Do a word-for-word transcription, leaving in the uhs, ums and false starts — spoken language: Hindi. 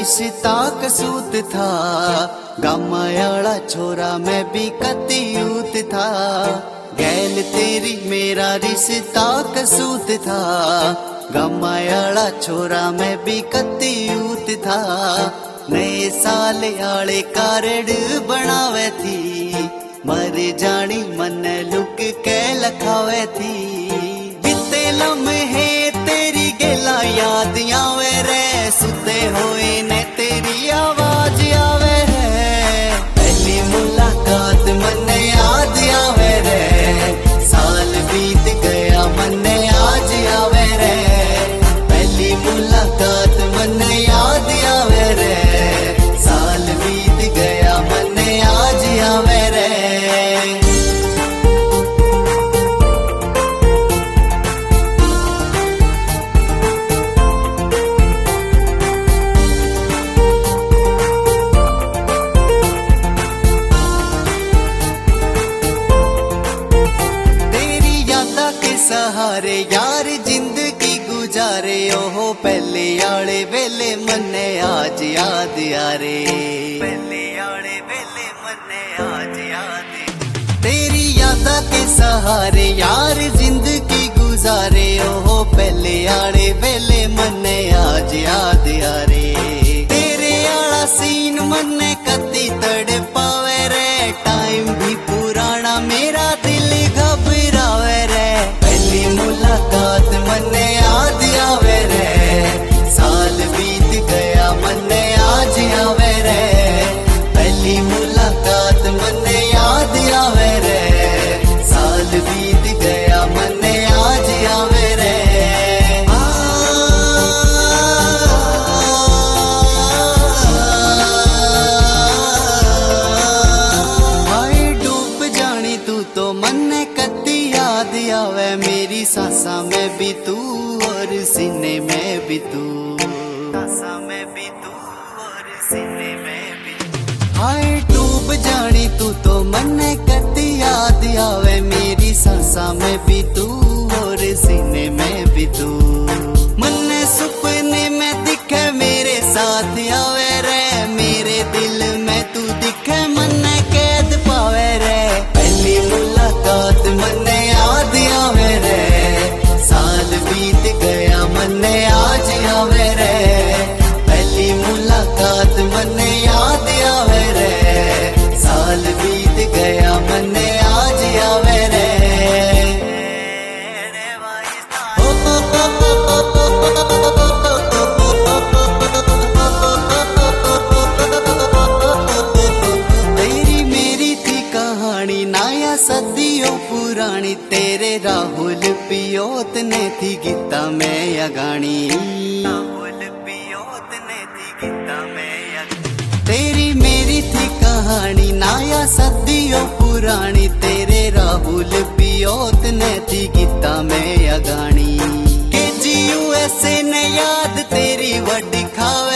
रिश्ता कसूत था, गामायाड़ा छोरा मैं भी कतियूत था। गैल तेरी मेरा रिश्ता कसूत था, गामायाड़ा छोरा मैं भी कतियूत था। नए साल आले कारड बनावे थी, मर जानी मन लुक के लखावे थी। बीते लम्हे तेरी गेला याद आवे रे, सुते होए ने तेरी आवाज आवे रे। पहली मुलाकात मन याद आवे रे, साल बीत गया मन आज आवे रे। पहली मुलाकात मन याद आवे रे, साल बीत गया मन आज आवे रे। सहारे यार जिंदगी गुजारे, ओहो पहले आले वेले मन्ने आज याद यारे। पहले आले वेले मन्ने आज याद, तेरी यादा के सहारे यार जिंदगी गुजारे, ओहो पहले आले वेले मन्ने आज याद यारे। तेरे आला सीन मन्ने कती तड़ पावे रे, टाइम भी पुराना मेरा दिल घबरावे रे। पहली मुलाकात मन याद आवे रे, साल बीत गया मन आज आवे रे। पहली मुलाकात मन याद आवे रे, साल बीत गया मन आज आवे रे। हाय डूब जानी तू तो मन कती याद आवे, मेरी सांसा में भी तू और सीने में भी तू। सांसा में भी तू और सीने में भी। हाय डूब जानी तू तो मन कती याद आवे, मेरी सांसा में भी तू और सीने में भी तू। मन सपने में दिखे मेरे साथ आवे रे, मेरे दिल में तू दिखे मन कैद पावे रे। पहली मुलाकात मन याद आवे रे, साल बीत गया मन आज आवे रे। पहली मुलाकात मन याद आवे रे, साल बीत गया मन आज आवे रे। तेरी मेरी थी कहानी नाया सदियों पुरानी, तेरे राहुल पियोत ने थी गीता में या गानी। राहुल पियोत ने थी गीता में या, तेरी मेरी थी कहानी नाया सदियों पुरानी, तेरे राहुल पियोत ने थी गीता में या गानी। के जी यू एस ए ने याद तेरी वड्डी खावे